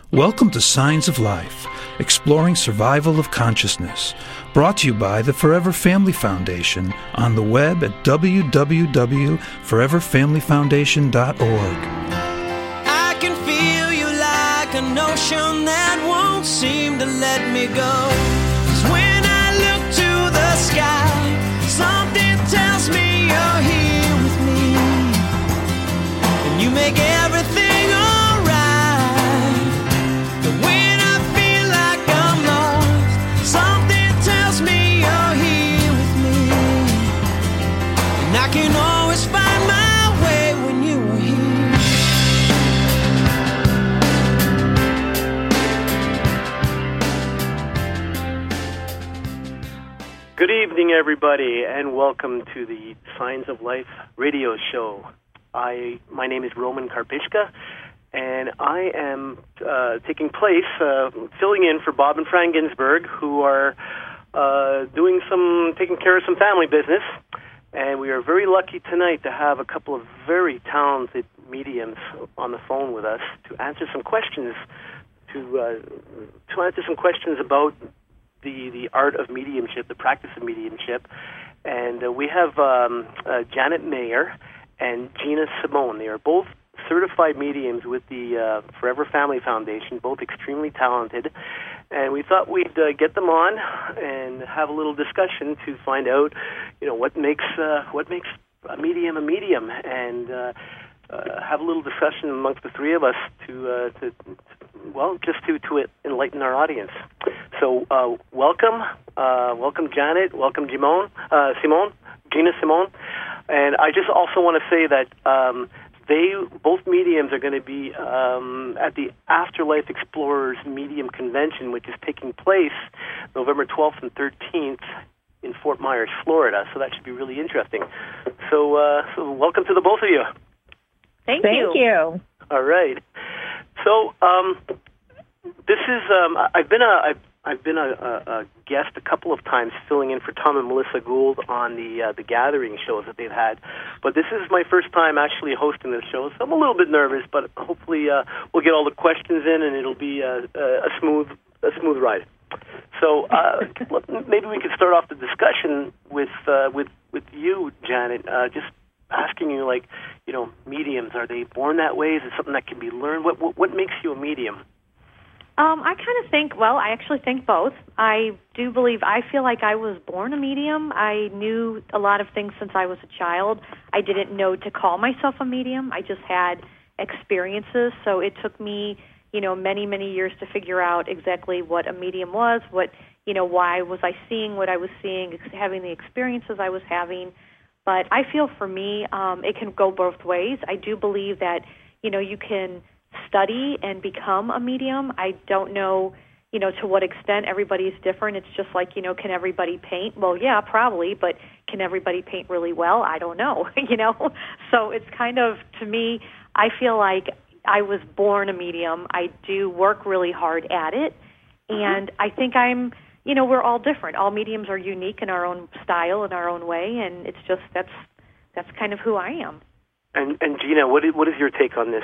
Welcome to Signs of Life, exploring survival of consciousness, brought to you by the Forever Family Foundation on the web at www.foreverfamilyfoundation.org. I can feel you like an ocean that won't seem to let me go. 'Cause when I look to the sky, something tells me you're here with me, and you make everything I can always find my way when you are here. Good evening, everybody, and welcome to the Signs of Life radio show. My name is Roman Karpishka, and I am taking place, filling in for Bob and Fran Ginsberg, who are taking care of some family business. And we are very lucky tonight to have a couple of very talented mediums on the phone with us to answer some questions, about the art of mediumship, the practice of mediumship. And we have Janet Mayer and Gina Simone. They are both certified mediums with the Forever Family Foundation, both extremely talented. And we thought we'd get them on and have a little discussion to find out, what makes a medium, and have a little discussion amongst the three of us to enlighten our audience. So welcome Janet, welcome Gina Simone, and I just also want to say that. Both mediums are going to be at the Afterlife Explorers Medium Convention, which is taking place November 12th and 13th in Fort Myers, Florida. So that should be really interesting. So welcome to the both of you. Thank you. All right. So this is I've been a guest a couple of times, filling in for Tom and Melissa Gould on the Gathering shows that they've had, but this is my first time actually hosting this show, so I'm a little bit nervous. But hopefully we'll get all the questions in, and it'll be a smooth ride. So maybe we could start off the discussion with you, Janet. Just asking you, mediums, are they born that way? Is it something that can be learned? What makes you a medium? I actually think both. I feel like I was born a medium. I knew a lot of things since I was a child. I didn't know to call myself a medium. I just had experiences. So it took me, many, many years to figure out exactly what a medium was, why was I seeing what I was seeing, having the experiences I was having. But I feel for me, it can go both ways. I do believe that, you can study and become a medium. I don't know, to what extent. Everybody's different. It's just like, can everybody paint? Well, yeah, probably, but can everybody paint really well? I don't know, So it's kind of, to me, I feel like I was born a medium. I do work really hard at it, and I think I'm, we're all different. All mediums are unique in our own style, in our own way, and it's just, that's kind of who I am. And Gina, what is your take on this?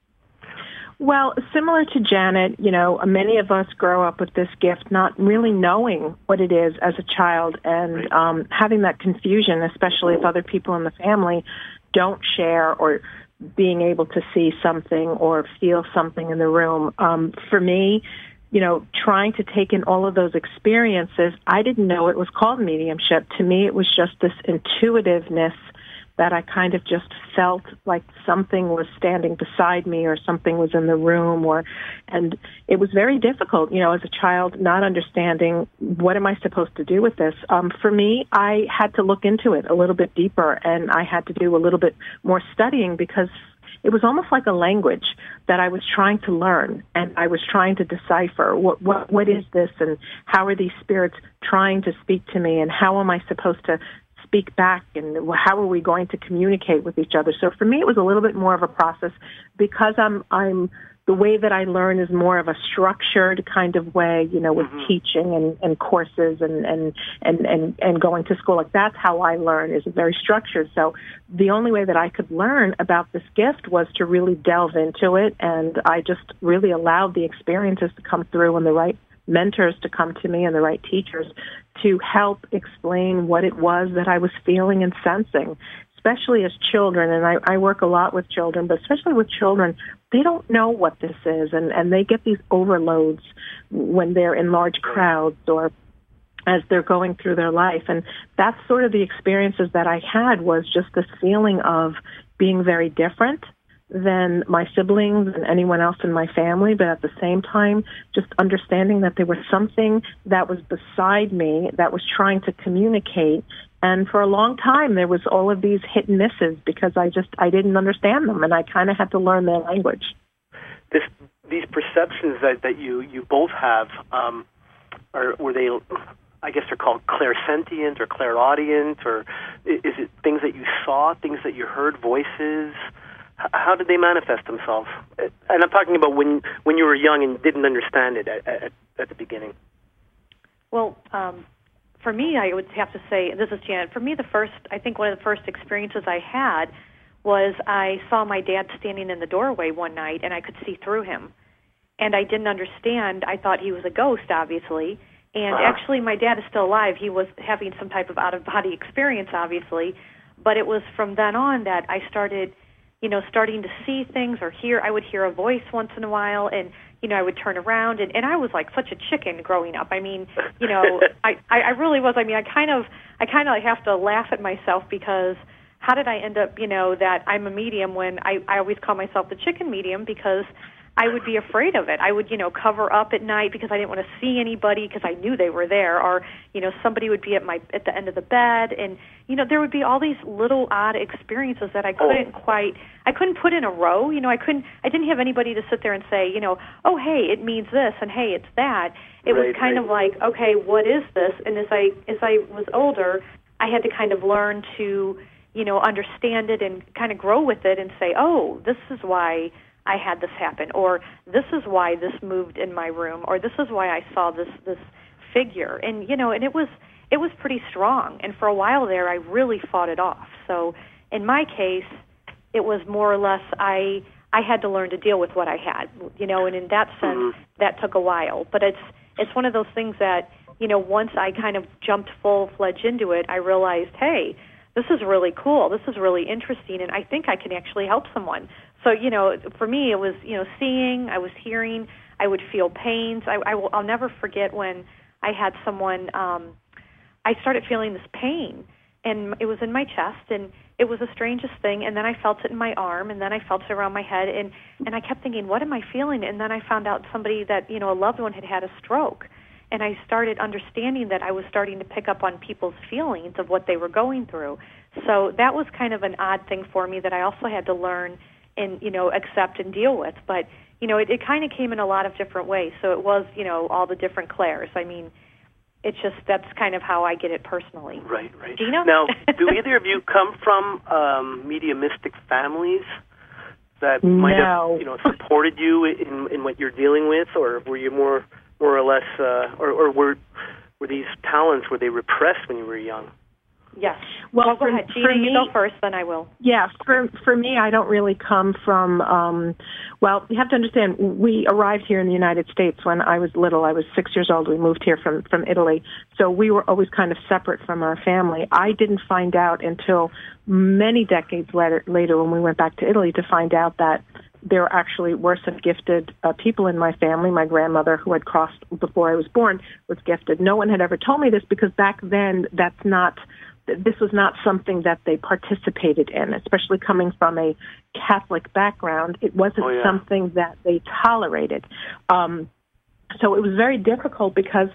Well, similar to Janet, many of us grow up with this gift, not really knowing what it is as a child, and having that confusion, especially if other people in the family don't share or being able to see something or feel something in the room. For me, trying to take in all of those experiences, I didn't know it was called mediumship. To me, it was just this intuitiveness that I kind of just felt like something was standing beside me or something was in the room, and it was very difficult, as a child, not understanding what am I supposed to do with this. For me, I had to look into it a little bit deeper, and I had to do a little bit more studying, because it was almost like a language that I was trying to learn, and I was trying to decipher what is this, and how are these spirits trying to speak to me, and how am I supposed to speak back, and how are we going to communicate with each other? So for me, it was a little bit more of a process because I'm the way that I learn is more of a structured kind of way, with teaching and courses and going to school. Like, that's how I learn, is very structured. So the only way that I could learn about this gift was to really delve into it, and I just really allowed the experiences to come through and the right mentors to come to me and the right teachers to help explain what it was that I was feeling and sensing, especially as children. And I work a lot with children, but especially with children, they don't know what this is, and they get these overloads when they're in large crowds or as they're going through their life. And that's sort of the experiences that I had, was just this feeling of being very different than my siblings and anyone else in my family, but at the same time, just understanding that there was something that was beside me that was trying to communicate. And for a long time, there was all of these hit and misses because I didn't understand them, and I kind of had to learn their language. These perceptions that you both have, were they, I guess they're called clairsentient or clairaudient, or is it things that you saw, things that you heard, voices? How did they manifest themselves? And I'm talking about when you were young and didn't understand it at the beginning. Well, for me, I would have to say, this is Janet, for me, I think one of the first experiences I had was I saw my dad standing in the doorway one night, and I could see through him. And I didn't understand. I thought he was a ghost, obviously. And actually, my dad is still alive. He was having some type of out-of-body experience, obviously. But it was from then on that I started starting to see things or I would hear a voice once in a while, and, I would turn around, and I was like such a chicken growing up. I mean, I really was. I mean, I kind of have to laugh at myself because how did I end up, that I'm a medium when I always call myself the chicken medium, because I would be afraid of it. I would, cover up at night because I didn't want to see anybody because I knew they were there, or, somebody would be at the end of the bed, and, there would be all these little odd experiences that I couldn't put in a row. I didn't have anybody to sit there and say, oh, hey, it means this, and hey, it's that. It was kind of like, okay, what is this? And as I was older, I had to kind of learn to, understand it and kind of grow with it and say, oh, this is why I had this happen, or this is why this moved in my room, or this is why I saw this figure. And, and it was pretty strong. And for a while there, I really fought it off. So in my case, it was more or less I had to learn to deal with what I had, and in that sense, that took a while. But it's one of those things that, once I kind of jumped full-fledged into it, I realized, hey, this is really cool. This is really interesting, and I think I can actually help someone. So, for me, it was, seeing, I was hearing, I would feel pains. I'll never forget when I had someone, I started feeling this pain, and it was in my chest, and it was the strangest thing, and then I felt it in my arm, and then I felt it around my head, and I kept thinking, what am I feeling? And then I found out somebody that, a loved one had a stroke, and I started understanding that I was starting to pick up on people's feelings of what they were going through. So that was kind of an odd thing for me that I also had to learn and, accept and deal with. But, it kind of came in a lot of different ways. So it was, all the different clairs. I mean, it's just, that's kind of how I get it personally. Right. Gina? Now, do either of you come from mediumistic families that might have, supported you in what you're dealing with, or were you more or less, or were these talents, were they repressed when you were young? Yes. Well, go ahead, Gina. You go first, then I will. Yeah, for me, I don't really come from. Well, you have to understand, we arrived here in the United States when I was little. I was 6 years old. We moved here from Italy, so we were always kind of separate from our family. I didn't find out until many decades later when we went back to Italy to find out that there actually were some gifted people in my family. My grandmother, who had crossed before I was born, was gifted. No one had ever told me this because back then this was not something that they participated in, especially coming from a Catholic background. It wasn't something that they tolerated. So it was very difficult because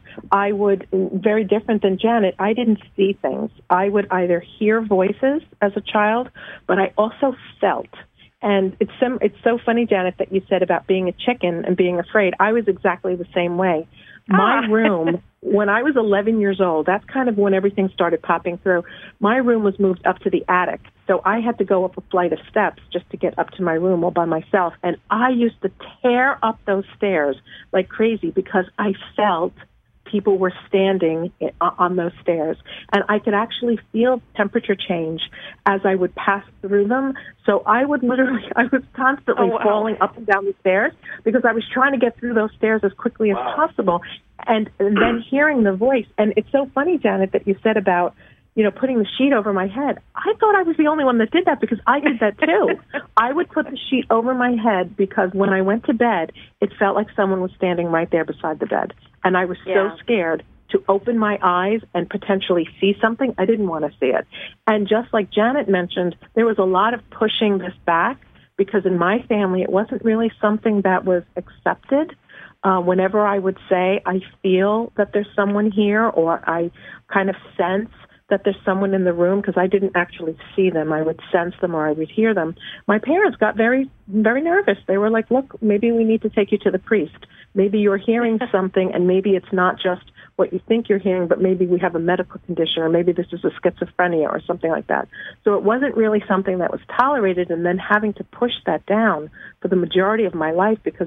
very different than Janet, I didn't see things. I would either hear voices as a child, but I also felt. And it's so funny, Janet, that you said about being a chicken and being afraid. I was exactly the same way. My room, when I was 11 years old, that's kind of when everything started popping through. My room was moved up to the attic, so I had to go up a flight of steps just to get up to my room all by myself. And I used to tear up those stairs like crazy because I felt people were standing on those stairs. And I could actually feel temperature change as I would pass through them. So I was constantly falling up and down the stairs because I was trying to get through those stairs as quickly as possible. And then hearing the voice. And it's so funny, Janet, that you said about, putting the sheet over my head. I thought I was the only one that did that because I did that too. I would put the sheet over my head because when I went to bed, it felt like someone was standing right there beside the bed. And I was so scared to open my eyes and potentially see something. I didn't want to see it. And just like Janet mentioned, there was a lot of pushing this back because in my family, it wasn't really something that was accepted. Whenever I would say, I feel that there's someone here, or I kind of sense that there's someone in the room, because I didn't actually see them. I would sense them or I would hear them. My parents got very, very nervous. They were like, look, maybe we need to take you to the priest. Maybe you're hearing something, and maybe it's not just what you think you're hearing, but maybe we have a medical condition, or maybe this is a schizophrenia or something like that. So it wasn't really something that was tolerated, and then having to push that down for the majority of my life because,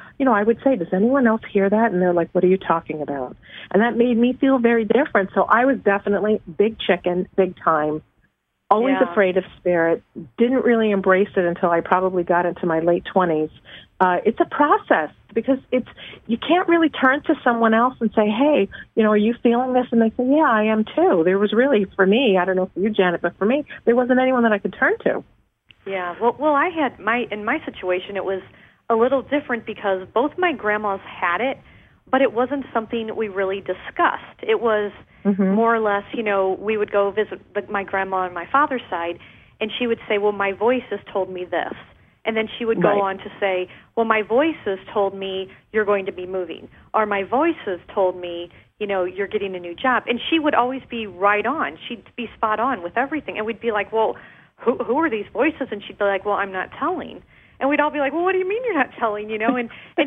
I would say, does anyone else hear that? And they're like, what are you talking about? And that made me feel very different. So I was definitely big chicken, big time, always afraid of spirit, didn't really embrace it until I probably got into my late 20s. It's a process because you can't really turn to someone else and say, hey, are you feeling this? And they say, yeah, I am too. There was really, for me, I don't know for you, Janet, but for me, there wasn't anyone that I could turn to. Yeah, well, I had in my situation, it was a little different because both my grandmas had it, but it wasn't something we really discussed. It was more or less, we would go visit my grandma on my father's side, and she would say, well, my voices told me this. And then she would go on to say, well, my voices told me you're going to be moving. Or my voices told me, you're getting a new job. And she would always be right on. She'd be spot on with everything. And we'd be like, well, who are these voices? And she'd be like, well, I'm not telling. And we'd all be like, well, what do you mean you're not telling, And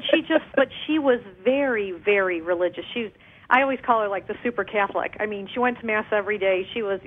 but she was very, very religious. I always call her like the super Catholic. I mean, she went to Mass every day. She was,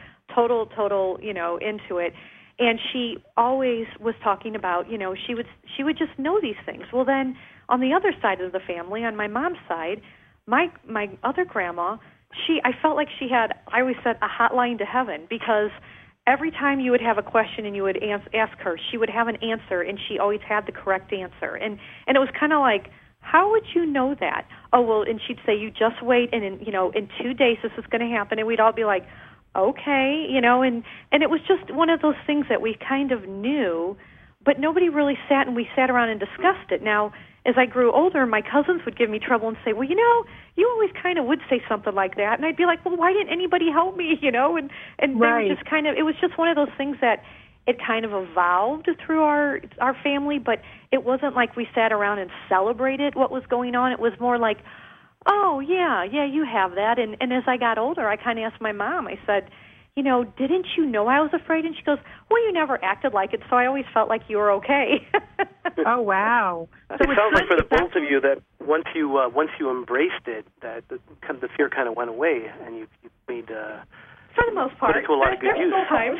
total, into it. And she always was talking about, she would just know these things. Well, then on the other side of the family, on my mom's side, my other grandma, I felt like she had, I always said, a hotline to heaven, because every time you would have a question and you would ask her, she would have an answer, and she always had the correct answer. And it was kind of like, how would you know that? Oh, well, and she'd say, you just wait, and in 2 days this is going to happen. And we'd all be like, okay, and it was just one of those things that we kind of knew, but nobody really sat around and discussed it. Now, as I grew older, my cousins would give me trouble and say, well, you always kind of would say something like that. And I'd be like, well, why didn't anybody help me, and they were just kind of, it was just one of those things that it kind of evolved through our family, but it wasn't like we sat around and celebrated what was going on. It was more like, oh, yeah, you have that. And as I got older, I kind of asked my mom, I said, didn't you know I was afraid? And she goes, well, you never acted like it, so I always felt like you were okay. Oh, wow. So it sounds like for the both of you that once you embraced it, that the fear kind of went away, and you made for the most part, put it to a lot of good use. Times.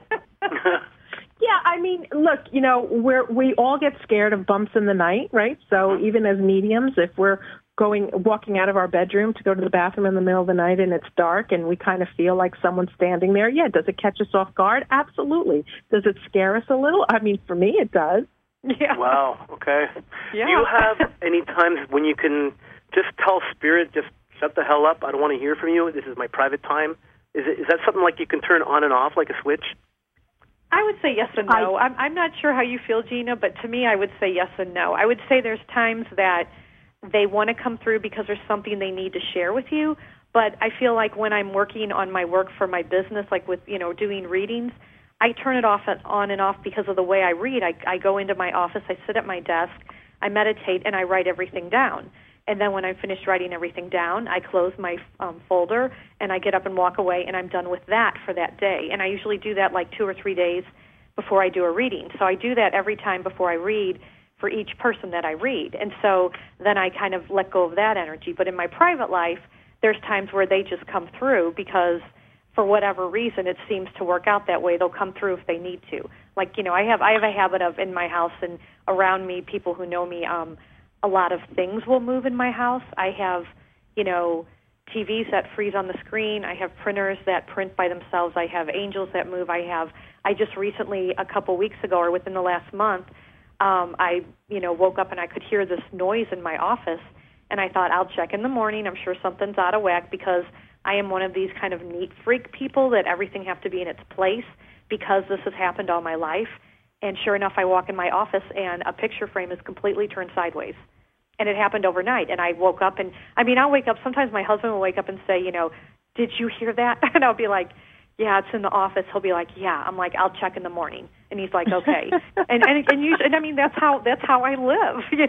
Yeah, I mean, look, we all get scared of bumps in the night, right? So even as mediums, if we're walking out of our bedroom to go to the bathroom in the middle of the night and it's dark and we kind of feel like someone's standing there, yeah, does it catch us off guard? Absolutely. Does it scare us a little? I mean, for me, it does. Yeah. Wow, okay. Yeah. Do you have any times when you can just tell Spirit, just shut the hell up, I don't want to hear from you, this is my private time? Is that something like you can turn on and off like a switch? I would say yes and no. I'm not sure how you feel, Gina, but to me I would say yes and no. I would say there's times that they want to come through because there's something they need to share with you, but I feel like when I'm working on my work for my business, like with, doing readings, I turn it off and on and off because of the way I read. I go into my office, I sit at my desk, I meditate, and I write everything down. And then when I'm finished writing everything down, I close my folder, and I get up and walk away, and I'm done with that for that day. And I usually do that like 2 or 3 days before I do a reading. So I do that every time before I read, for each person that I read. And so then I kind of let go of that energy. But in my private life, there's times where they just come through because for whatever reason it seems to work out that way. They'll come through if they need to. Like, I have a habit of in my house and around me, people who know me, a lot of things will move in my house. I have, TVs that freeze on the screen. I have printers that print by themselves. I have angels that move. I just recently, a couple weeks ago or within the last month, I woke up and I could hear this noise in my office, and I thought, I'll check in the morning. I'm sure something's out of whack because I am one of these kind of neat freak people that everything have to be in its place because this has happened all my life. And sure enough, I walk in my office and a picture frame is completely turned sideways. And it happened overnight. And I woke up and, I'll wake up. Sometimes my husband will wake up and say, did you hear that? And I'll be like, yeah, it's in the office. He'll be like, yeah. I'm like, I'll check in the morning. And he's like, okay. and that's how I live,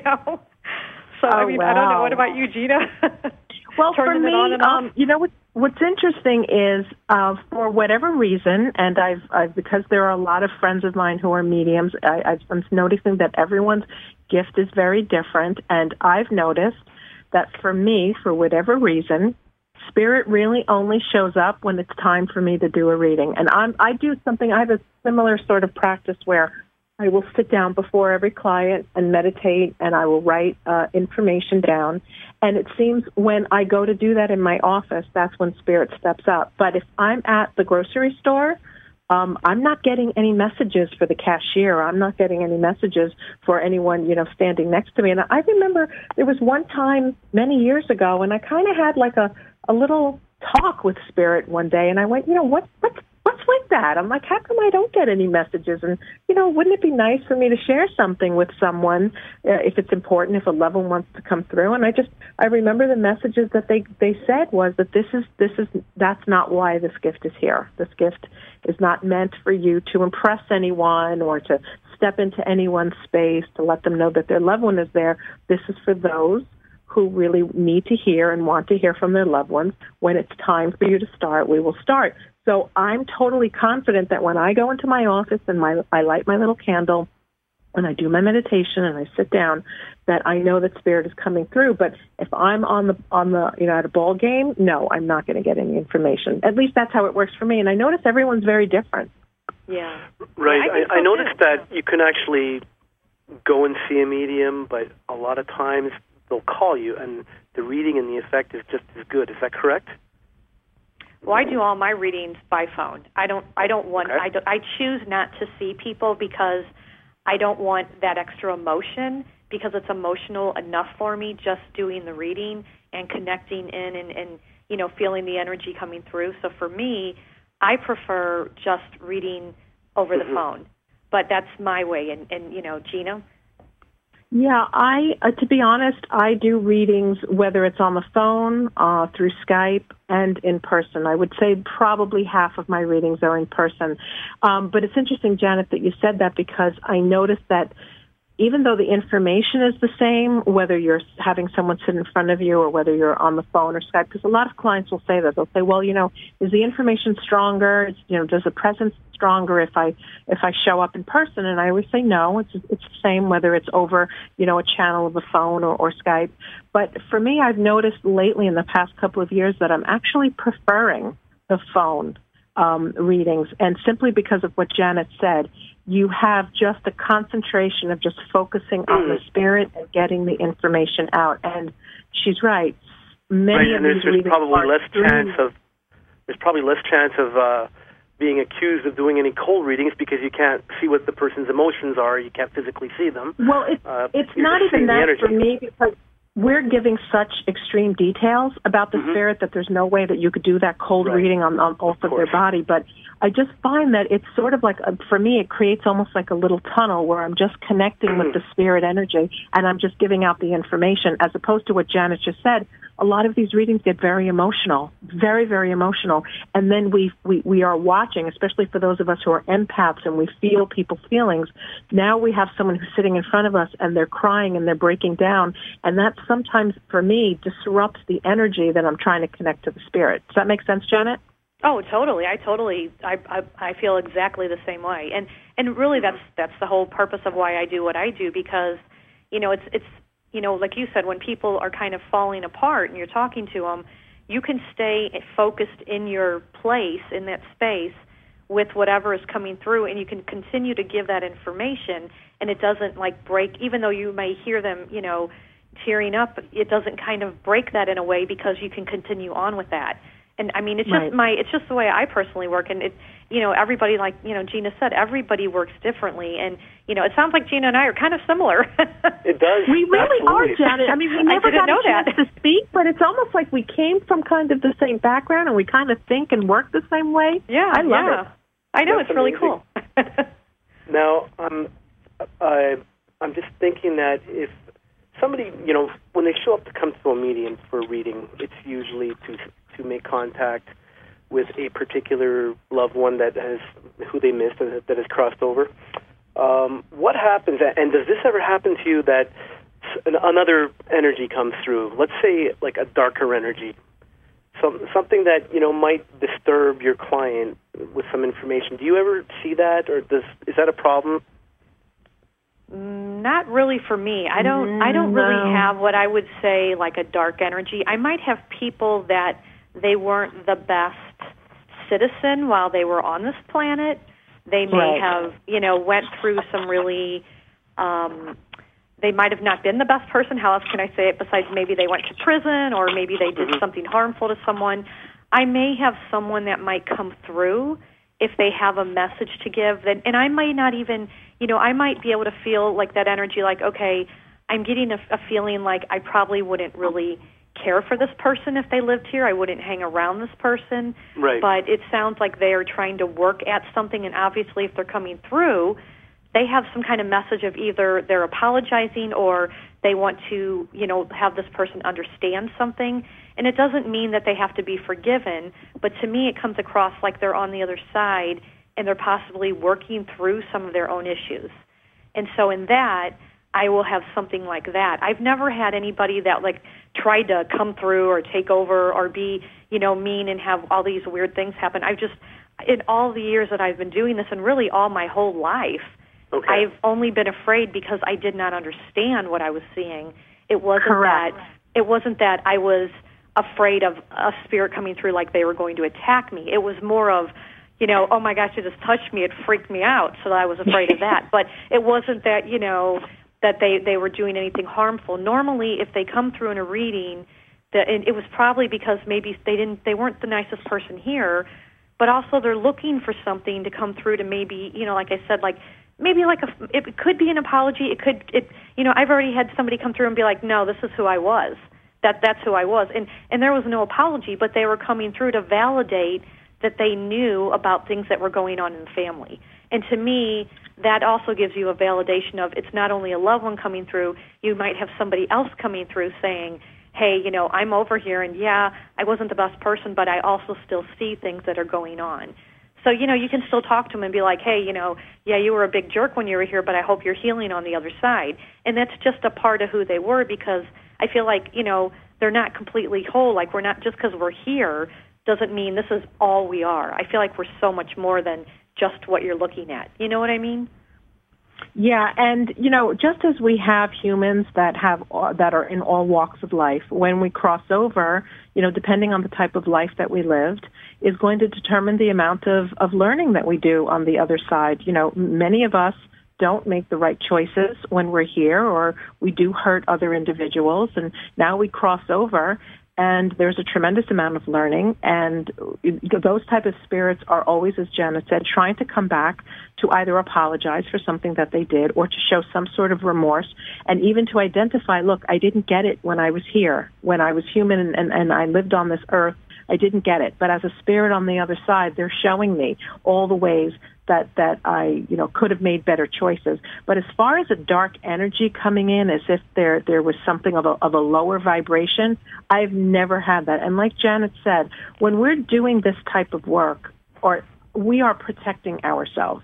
So, wow. I don't know. What about you, Gina? Well, for me, what's interesting is for whatever reason, and I've because there are a lot of friends of mine who are mediums, I'm noticing that everyone's gift is very different, and I've noticed that for me, for whatever reason, Spirit really only shows up when it's time for me to do a reading. And I have a similar sort of practice where I will sit down before every client and meditate, and I will write information down. And it seems when I go to do that in my office, that's when Spirit steps up. But if I'm at the grocery store, I'm not getting any messages for the cashier. I'm not getting any messages for anyone, standing next to me. And I remember there was one time many years ago, and I kind of had like a little talk with Spirit one day, and I went, what's with that? I'm like, how come I don't get any messages? And, wouldn't it be nice for me to share something with someone if it's important, if a loved one wants to come through? And I remember the messages that they said was that that's not why this gift is here. This gift is not meant for you to impress anyone or to step into anyone's space to let them know that their loved one is there. This is for those who really need to hear and want to hear from their loved ones. When it's time for you to start, we will start. So I'm totally confident that when I go into my office and I light my little candle and I do my meditation and I sit down, that I know that Spirit is coming through. But if I'm on the at a ball game, no, I'm not going to get any information. At least that's how it works for me. And I notice everyone's very different. Yeah. Right. I noticed that you can actually go and see a medium, but a lot of times they'll call you, and the reading and the effect is just as good. Is that correct? Well, I do all my readings by phone. I choose not to see people because I don't want that extra emotion, because it's emotional enough for me just doing the reading and connecting in and feeling the energy coming through. So for me, I prefer just reading over the phone. But that's my way. And Gina? Yeah, to be honest, I do readings whether it's on the phone, through Skype, and in person. I would say probably half of my readings are in person. But it's interesting, Janet, that you said that, because I noticed that even though the information is the same, whether you're having someone sit in front of you or whether you're on the phone or Skype, because a lot of clients will say that. They'll say, well, is the information stronger? Does the presence stronger if I show up in person? And I always say no, it's the same whether it's over, a channel of a phone or Skype. But for me, I've noticed lately in the past couple of years that I'm actually preferring the phone readings, and simply because of what Janet said, you have just a concentration of just focusing on the Spirit and getting the information out. And she's right. Many of these readings there's probably less chance of being accused of doing any cold readings because you can't see what the person's emotions are. You can't physically see them. Well, it's not even that for me, because we're giving such extreme details about the Spirit that there's no way that you could do that cold reading on both of their body. But I just find that it's sort of like, for me, it creates almost like a little tunnel where I'm just connecting with the Spirit energy and I'm just giving out the information, as opposed to what Janet just said. A lot of these readings get very emotional, very, very emotional. And then we are watching, especially for those of us who are empaths and we feel people's feelings. Now we have someone who's sitting in front of us and they're crying and they're breaking down. And that sometimes, for me, disrupts the energy that I'm trying to connect to the Spirit. Does that make sense, Janet? Oh, totally. I feel exactly the same way. And really that's the whole purpose of why I do what I do, because it's like you said, when people are kind of falling apart and you're talking to them, you can stay focused in your place, in that space, with whatever is coming through, and you can continue to give that information, and it doesn't like break, even though you may hear them, tearing up, it doesn't kind of break that in a way because you can continue on with that. And I mean, it's just it's just the way I personally work, and everybody, like Gina said, everybody works differently, and it sounds like Gina and I are kind of similar. It does. We really Absolutely. are, Janet. I mean, we never got a chance to speak, but it's almost like we came from kind of the same background, and we kind of think and work the same way. Yeah, I love it. I know. That's it's really amazing. cool. Now, I'm just thinking that if somebody, when they show up to come to a medium for a reading, it's usually to make contact with a particular loved one who they missed that has crossed over. What happens, and does this ever happen to you that another energy comes through? Let's say like a darker energy, something that might disturb your client with some information. Do you ever see that, or is that a problem? Not really for me. I don't really have what I would say like a dark energy. I might have people that they weren't the best citizen while they were on this planet. They may have, went through some really, they might have not been the best person. How else can I say it besides maybe they went to prison or maybe they did something harmful to someone. I may have someone that might come through if they have a message to give. And I might not even, I might be able to feel like that energy, like, okay, I'm getting a feeling like I probably wouldn't really care for this person if they lived here. I wouldn't hang around this person. Right. But it sounds like they are trying to work at something, and obviously if they're coming through, they have some kind of message of either they're apologizing or they want to, have this person understand something. And it doesn't mean that they have to be forgiven, but to me it comes across like they're on the other side and they're possibly working through some of their own issues. And so in that, I will have something like that. I've never had anybody that like tried to come through or take over or be, mean and have all these weird things happen. In all the years that I've been doing this and really all my whole life, I've only been afraid because I did not understand what I was seeing. It wasn't that I was afraid of a spirit coming through like they were going to attack me. It was more of, oh my gosh, you just touched me. It freaked me out, so I was afraid of that. But it wasn't that, that they were doing anything harmful. Normally, if they come through in a reading, it was probably because maybe they weren't the nicest person here, but also they're looking for something to come through to maybe, like I said, like maybe like it could be an apology. I've already had somebody come through and be like, no, this is who I was. That's who I was. And there was no apology, but they were coming through to validate that they knew about things that were going on in the family. And to me, that also gives you a validation of it's not only a loved one coming through, you might have somebody else coming through saying, hey, I'm over here, and yeah, I wasn't the best person, but I also still see things that are going on. So, you can still talk to them and be like, hey, yeah, you were a big jerk when you were here, but I hope you're healing on the other side. And that's just a part of who they were because I feel like, they're not completely whole. Like we're not, just because we're here doesn't mean this is all we are. I feel like we're so much more than just what you're looking at. You know what I mean? Yeah, and just as we have humans that are in all walks of life, when we cross over, depending on the type of life that we lived, is going to determine the amount of learning that we do on the other side. Many of us don't make the right choices when we're here, or we do hurt other individuals, and now we cross over. And there's a tremendous amount of learning, and those type of spirits are always, as Janet said, trying to come back to either apologize for something that they did or to show some sort of remorse, and even to identify, look, I didn't get it when I was here, when I was human and I lived on this earth. I didn't get it. But as a spirit on the other side, they're showing me all the ways that I, could have made better choices. But as far as a dark energy coming in as if there was something of a lower vibration, I've never had that. And like Janet said, when we're doing this type of work, or we are protecting ourselves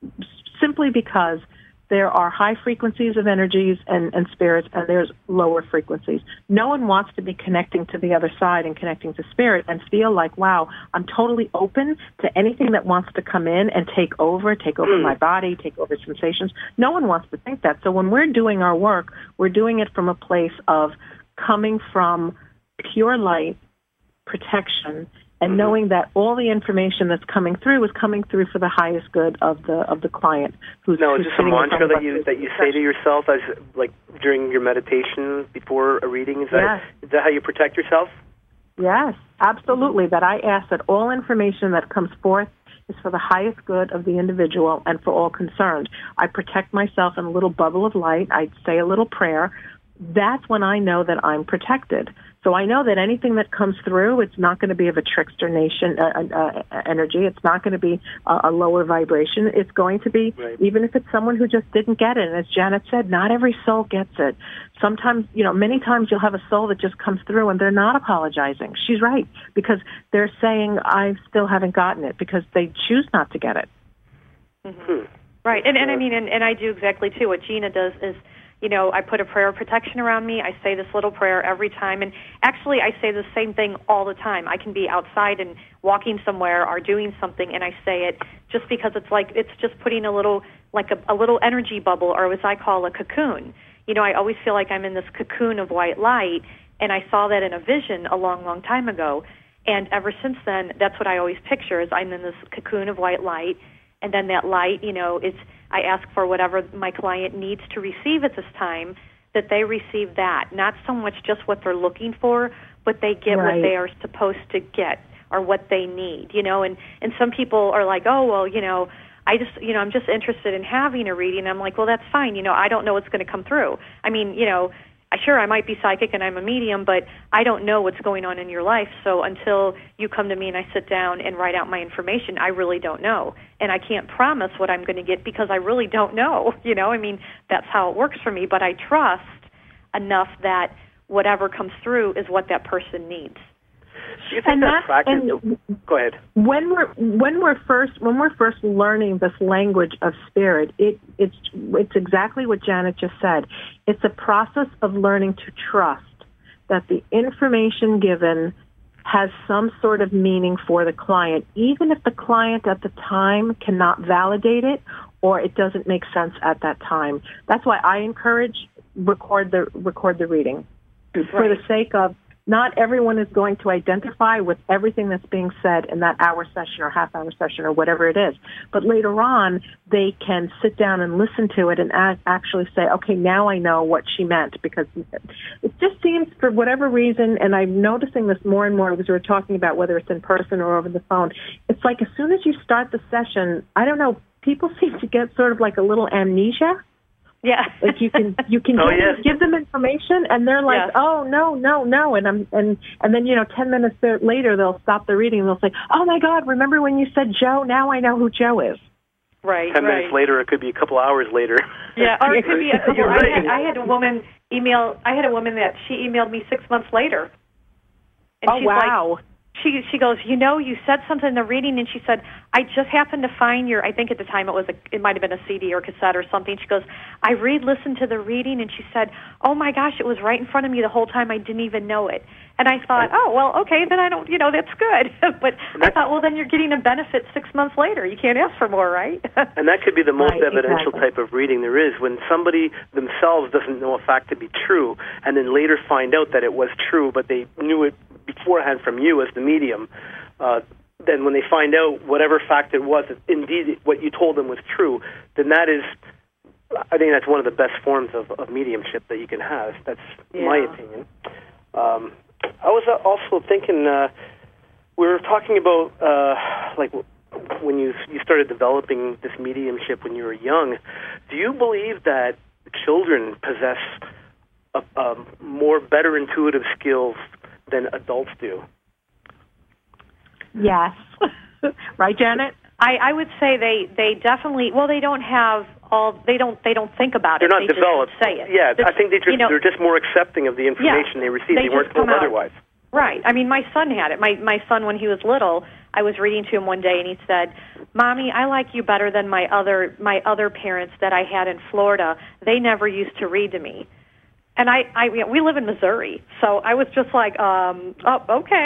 simply because there are high frequencies of energies and spirits, and there's lower frequencies. No one wants to be connecting to the other side and connecting to spirit and feel like, wow, I'm totally open to anything that wants to come in and take over my body, take over sensations. No one wants to think that. So when we're doing our work, we're doing it from a place of coming from pure light, protection, and knowing that all the information that's coming through is coming through for the highest good of the client. Who's is this a mantra that you say to yourself as like during your meditation before a reading? Is that how you protect yourself? Yes, absolutely. That I ask that all information that comes forth is for the highest good of the individual and for all concerned. I protect myself in a little bubble of light. I say a little prayer. That's when I know that I'm protected. So I know that anything that comes through, it's not going to be of a trickster nation energy. It's not going to be a lower vibration. It's going to be, even if it's someone who just didn't get it. And as Janet said, not every soul gets it. Sometimes, many times you'll have a soul that just comes through and they're not apologizing. She's right, because they're saying, I still haven't gotten it, because they choose not to get it. Mm-hmm. Right. And I mean, and I do exactly, too. What Gina does is, I put a prayer of protection around me. I say this little prayer every time. And actually, I say the same thing all the time. I can be outside and walking somewhere or doing something, and I say it just because it's just putting a little, like a little energy bubble, or as I call a cocoon. I always feel like I'm in this cocoon of white light, and I saw that in a vision a long, long time ago. And ever since then, that's what I always picture, is I'm in this cocoon of white light, and then that light, I ask for whatever my client needs to receive at this time, that they receive that. Not so much just what they're looking for, but they get what they are supposed to get or what they need, And some people are like, oh, well, I'm just interested in having a reading. I'm like, well, that's fine. I don't know what's going to come through. I mean, sure, I might be psychic and I'm a medium, but I don't know what's going on in your life. So until you come to me and I sit down and write out my information, I really don't know. And I can't promise what I'm going to get because I really don't know. That's how it works for me. But I trust enough that whatever comes through is what that person needs. Do you think go ahead. When we're first learning this language of spirit, it's exactly what Janet just said. It's a process of learning to trust that the information given has some sort of meaning for the client, even if the client at the time cannot validate it or it doesn't make sense at that time. That's why I encourage record the reading for the sake of. Not everyone is going to identify with everything that's being said in that hour session or half-hour session or whatever it is. But later on, they can sit down and listen to it and actually say, okay, now I know what she meant, because it just seems, for whatever reason, and I'm noticing this more and more because we're talking about whether it's in person or over the phone, it's like as soon as you start the session, I don't know, people seem to get sort of like a little amnesia. Yeah. Like you can give them information and they're like, oh, no. And then, 10 minutes later, they'll stop the reading and they'll say, oh my God, remember when you said Joe? Now I know who Joe is. Right. 10 minutes later, it could be a couple hours later. Yeah. Or it could be, I had a woman that she emailed me 6 months later. And oh, wow. She goes, you said something in the reading, and she said, I just happened to find I think at the time it might have been a CD or cassette or something. She goes, I listened to the reading, and she said, oh my gosh, it was right in front of me the whole time. I didn't even know it. And I thought, oh, well, okay, then I don't, that's good. But I thought, well, then you're getting a benefit 6 months later. You can't ask for more, right? And that could be the most evidential type of reading there is, when somebody themselves doesn't know a fact to be true, and then later find out that it was true, but they knew it beforehand from you as the medium. Then when they find out whatever fact it was, indeed what you told them was true, then I think that's one of the best forms of mediumship that you can have. That's my opinion. I was also thinking, we were talking about like when you started developing this mediumship when you were young. Do you believe that children possess better intuitive skills than adults do? Yes. Right, Janet? I would say they definitely, they don't have they don't think about it. They're not developed. Just say it. Yeah, I think they're just more accepting of the information they receive. They weren't told otherwise. Right. I mean, my son had it. My son, when he was little, I was reading to him one day, and he said, Mommy, I like you better than my other parents that I had in Florida. They never used to read to me. And we live in Missouri, so I was just like, oh, okay.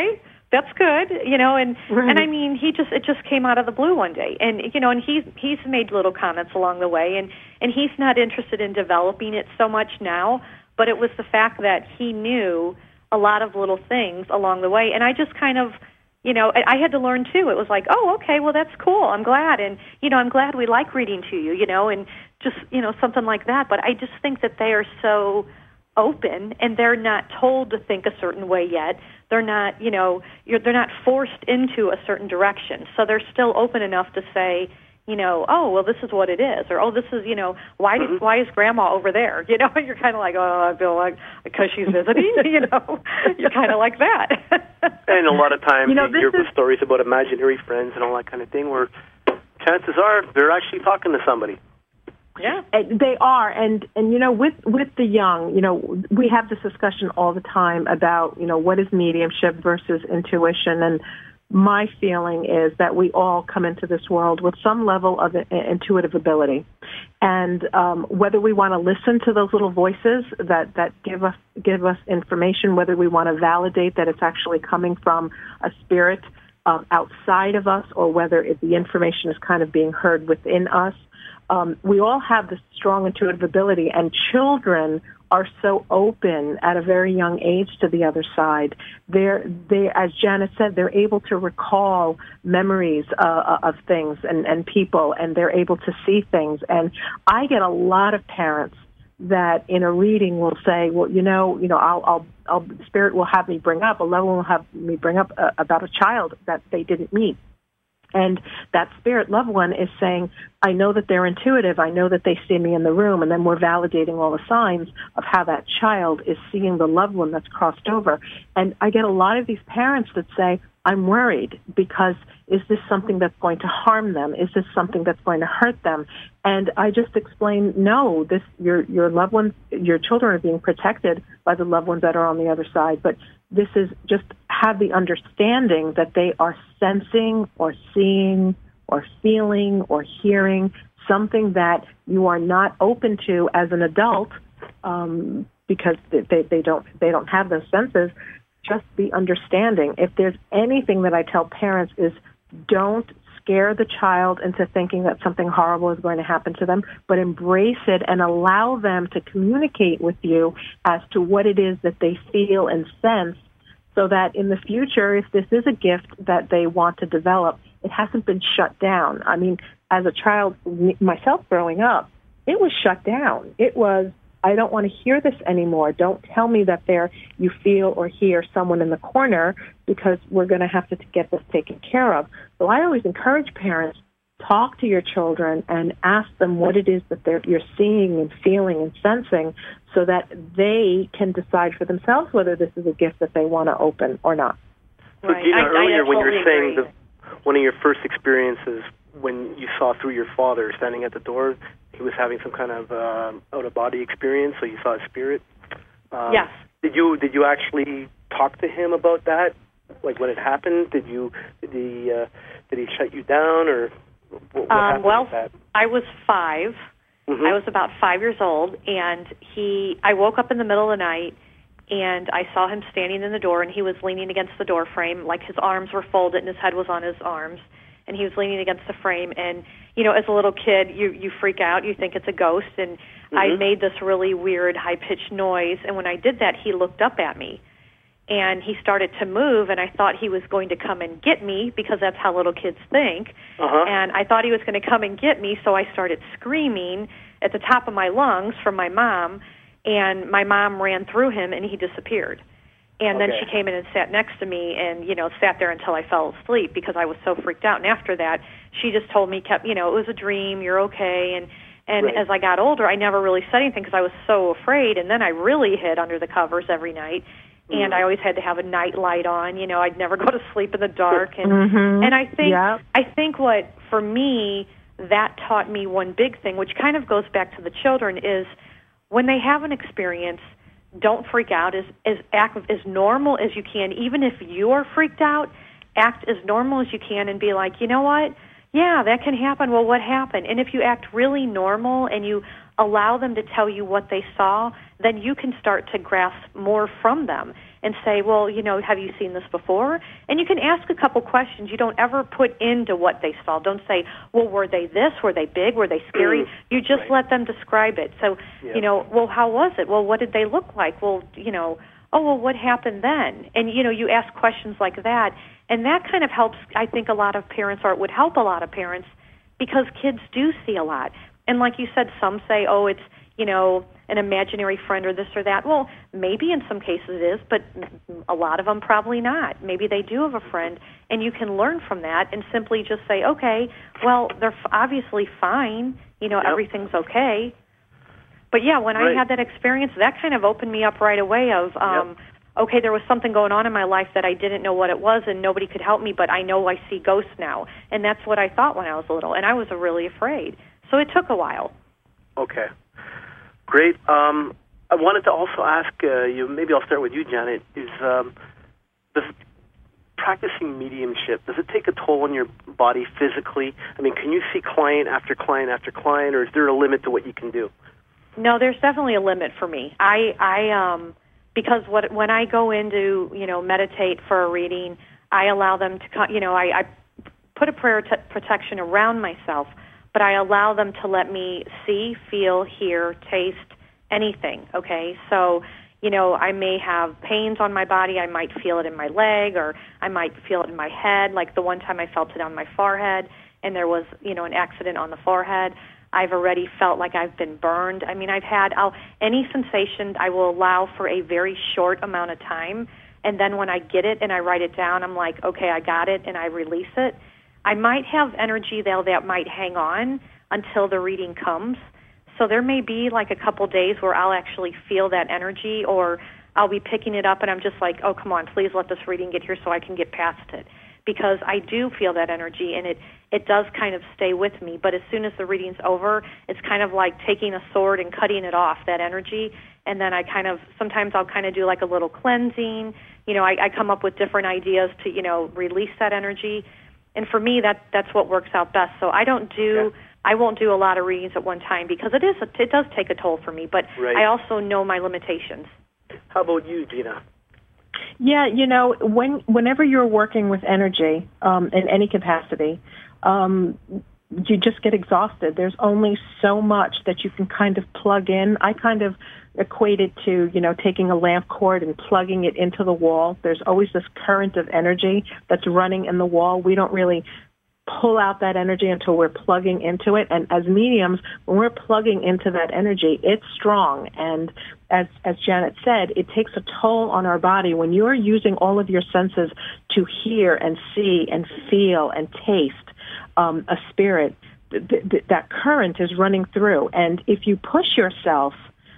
that's good, and Right. and I mean, it just came out of the blue one day, and and he's made little comments along the way, and he's not interested in developing it so much now, but it was the fact that he knew a lot of little things along the way, and I just kind of, I had to learn too. It was like, oh, okay, well, that's cool. I'm glad, and I'm glad we like reading to you, and just something like that. But I just think that they are so open, and they're not told to think a certain way yet. They're not, they're not forced into a certain direction. So they're still open enough to say, oh, well, this is what it is, or oh, this is, why is Grandma over there? You're kind of like, oh, I feel like because she's visiting. You're kind of like that. And a lot of times you hear is stories about imaginary friends and all that kind of thing, where chances are they're actually talking to somebody. Yeah, they are, and with the young, we have this discussion all the time about what is mediumship versus intuition, and my feeling is that we all come into this world with some level of intuitive ability, and whether we want to listen to those little voices that give us information, whether we want to validate that it's actually coming from a spirit outside of us, or whether the information is kind of being heard within us. We all have this strong intuitive ability, and children are so open at a very young age to the other side. They, as Janet said, they're able to recall memories of things and people, and they're able to see things. And I get a lot of parents that in a reading will say, well, I'll Spirit will have me bring up, a level will have me bring up about a child that they didn't meet. And that spirit loved one is saying, I know that they're intuitive. I know that they see me in the room. And then we're validating all the signs of how that child is seeing the loved one that's crossed over. And I get a lot of these parents that say, I'm worried because is this something that's going to harm them? Is this something that's going to hurt them? And I just explain, no, your loved ones, your children are being protected by the loved ones that are on the other side. But this is just have the understanding that they are sensing or seeing or feeling or hearing something that you are not open to as an adult because they don't have those senses. Just the understanding. If there's anything that I tell parents is don't scare the child into thinking that something horrible is going to happen to them, but embrace it and allow them to communicate with you as to what it is that they feel and sense, so that in the future, if this is a gift that they want to develop, it hasn't been shut down. I mean, as a child, myself growing up, it was shut down. It was, I don't want to hear this anymore. Don't tell me that you feel or hear someone in the corner because we're going to have to get this taken care of. So I always encourage parents, talk to your children and ask them what it is that you're seeing and feeling and sensing so that they can decide for themselves whether this is a gift that they want to open or not. So Gina, earlier when you were saying one of your first experiences when you saw through your father standing at the door, he was having some kind of out-of-body experience, so you saw a spirit. Yes. Did you actually talk to him about that? Like when it happened, did he shut you down, or what happened with that? I was 5. Mm-hmm. I was about 5 years old, and I woke up in the middle of the night, and I saw him standing in the door, and he was leaning against the door frame, like his arms were folded and his head was on his arms, and he was leaning against the frame. And as a little kid, you freak out, you think it's a ghost, and mm-hmm. I made this really weird high-pitched noise, and when I did that, he looked up at me, and he started to move, and I thought he was going to come and get me, because that's how little kids think, and I thought he was going to come and get me, so I started screaming at the top of my lungs for my mom, and my mom ran through him, and he disappeared. And then she came in and sat next to me and, sat there until I fell asleep because I was so freaked out. And after that, she just told me, it was a dream, you're okay. And as I got older, I never really said anything because I was so afraid. And then I really hid under the covers every night. And I always had to have a night light on. I'd never go to sleep in the dark. And and I think what, for me, that taught me one big thing, which kind of goes back to the children, is when they have an experience, don't freak out. Act as normal as you can. Even if you are freaked out, act as normal as you can and be like, you know what? Yeah, that can happen. Well, what happened? And if you act really normal and you allow them to tell you what they saw, then you can start to grasp more from them and say, well, have you seen this before? And you can ask a couple questions. You don't ever put into what they saw. Don't say, well, were they this? Were they big? Were they scary? You just let them describe it. So, well, how was it? Well, what did they look like? Well, oh, well, what happened then? And, you ask questions like that. And that kind of helps, I think, a lot of parents, or it would help a lot of parents, because kids do see a lot. And like you said, some say, oh, it's, an imaginary friend or this or that. Well, maybe in some cases it is, but a lot of them probably not. Maybe they do have a friend, and you can learn from that and simply just say, okay, well, they're obviously fine. Everything's okay. But, yeah, when I had that experience, that kind of opened me up right away of, okay, there was something going on in my life that I didn't know what it was, and nobody could help me, but I know I see ghosts now. And that's what I thought when I was little, and I was really afraid. So it took a while. Okay. Great. I wanted to also ask you, maybe I'll start with you, Janet, is does practicing mediumship, does it take a toll on your body physically? I mean, can you see client after client after client, or is there a limit to what you can do? No, there's definitely a limit for me. Because when I go into, meditate for a reading, I allow them to, I put a prayer protection around myself, but I allow them to let me see, feel, hear, taste, anything, okay? So, I may have pains on my body. I might feel it in my leg, or I might feel it in my head. Like the one time I felt it on my forehead, and there was, an accident on the forehead. I've already felt like I've been burned. I mean, any sensation I will allow for a very short amount of time, and then when I get it and I write it down, I'm like, okay, I got it, and I release it. I might have energy, though, that might hang on until the reading comes. So there may be like a couple days where I'll actually feel that energy, or I'll be picking it up and I'm just like, oh, come on, please let this reading get here so I can get past it. Because I do feel that energy, and it does kind of stay with me. But as soon as the reading's over, it's kind of like taking a sword and cutting it off, that energy. And then sometimes I'll kind of do like a little cleansing. I come up with different ideas to, release that energy. And for me, that's what works out best. So I won't do a lot of readings at one time, because it does take a toll for me. But I also know my limitations. How about you, Gina? Yeah, whenever you're working with energy in any capacity, you just get exhausted. There's only so much that you can kind of plug in. I kind of equate it to, taking a lamp cord and plugging it into the wall. There's always this current of energy that's running in the wall. We don't really pull out that energy until we're plugging into it. And as mediums, when we're plugging into that energy, it's strong. And as Janet said, it takes a toll on our body. When you're using all of your senses to hear and see and feel and taste a spirit, that current is running through. And if you push yourself,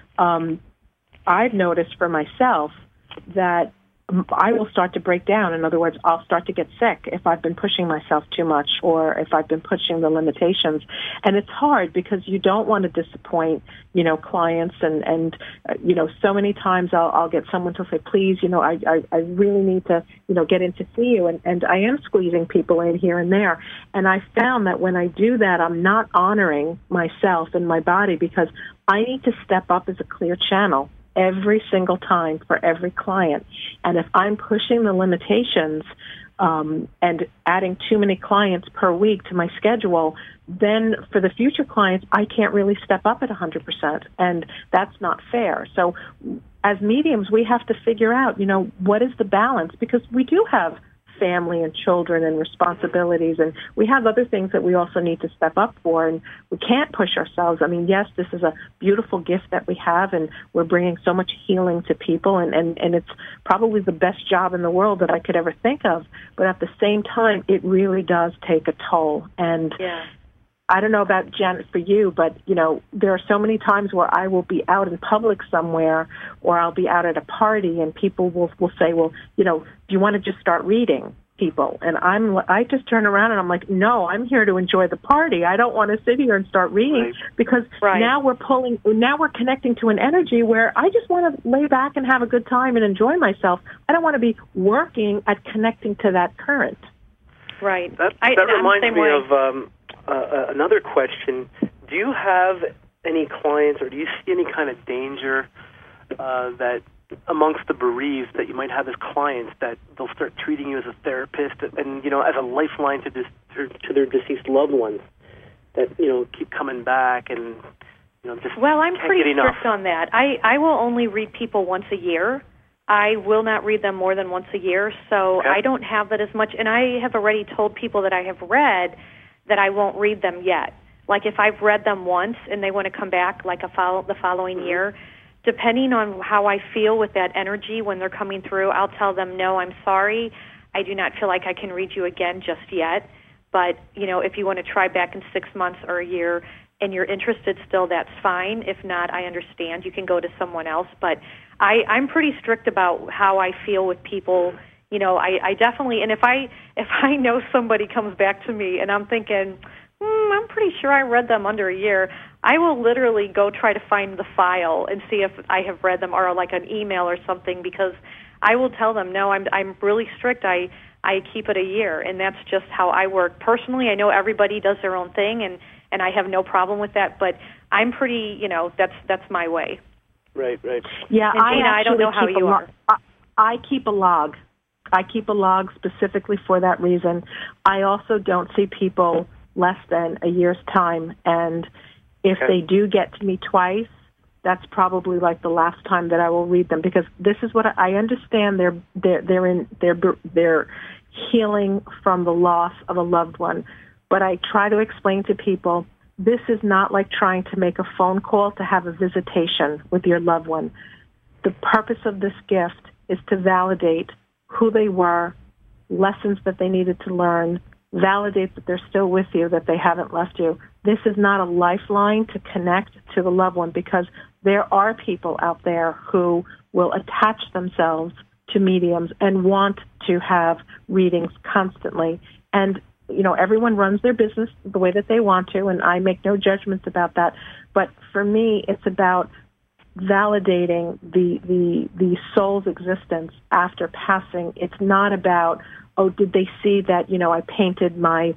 I've noticed for myself that I will start to break down. In other words, I'll start to get sick if I've been pushing myself too much, or if I've been pushing the limitations. And it's hard because you don't want to disappoint, clients. And so many times I'll get someone to say, please, I really need to, get in to see you. And I am squeezing people in here and there. And I found that when I do that, I'm not honoring myself and my body, because I need to step up as a clear channel every single time for every client. And if I'm pushing the limitations and adding too many clients per week to my schedule, then for the future clients, I can't really step up at 100%. And that's not fair. So as mediums, we have to figure out, what is the balance? Because we do have family and children and responsibilities, and we have other things that we also need to step up for, and we can't push ourselves. I mean, yes, this is a beautiful gift that we have, and we're bringing so much healing to people, and it's probably the best job in the world that I could ever think of, but at the same time, it really does take a toll. And I don't know about Janet for you, but, there are so many times where I will be out in public somewhere, or I'll be out at a party, and people will say, well, do you want to just start reading people? And I just turn around and I'm like, no, I'm here to enjoy the party. I don't want to sit here and start reading, because now we're connecting to an energy where I just want to lay back and have a good time and enjoy myself. I don't want to be working at connecting to that current. Right. That reminds me of another question. Do you have any clients, or do you see any kind of danger that amongst the bereaved that you might have as clients, that they'll start treating you as a therapist and, as a lifeline to their deceased loved ones that, keep coming back and, just Well, I'm can't pretty get enough? strict on that. I will only read people once a year. I will not read them more than once a year, so Okay. I don't have that as much. And I have already told people that I have read that I won't read them yet. Like if I've read them once and they want to come back like the following year, depending on how I feel with that energy when they're coming through, I'll tell them, no, I'm sorry. I do not feel like I can read you again just yet. But, if you want to try back in 6 months or a year and you're interested still, that's fine. If not, I understand. You can go to someone else. But I'm pretty strict about how I feel with people. I definitely, and if I know somebody comes back to me and I'm thinking, I'm pretty sure I read them under a year, I will literally go try to find the file and see if I have read them, or like an email or something, because I will tell them, no, I'm really strict. I keep it a year, and that's just how I work. Personally, I know everybody does their own thing, and I have no problem with that, but I'm pretty, that's my way. Right. Yeah, And Gina, I don't know how you are. I keep a log. I keep a log specifically for that reason. I also don't see people less than a year's time, and if Okay. they do get to me twice, that's probably like the last time that I will read them, because this is what I understand. They're healing from the loss of a loved one, but I try to explain to people, this is not like trying to make a phone call to have a visitation with your loved one. The purpose of this gift is to validate who they were, lessons that they needed to learn, validate that they're still with you, that they haven't left you. This is not a lifeline to connect to the loved one, because there are people out there who will attach themselves to mediums and want to have readings constantly. And, everyone runs their business the way that they want to, and I make no judgments about that. But for me, it's about validating the soul's existence after passing. It's not about, did they see that, I painted my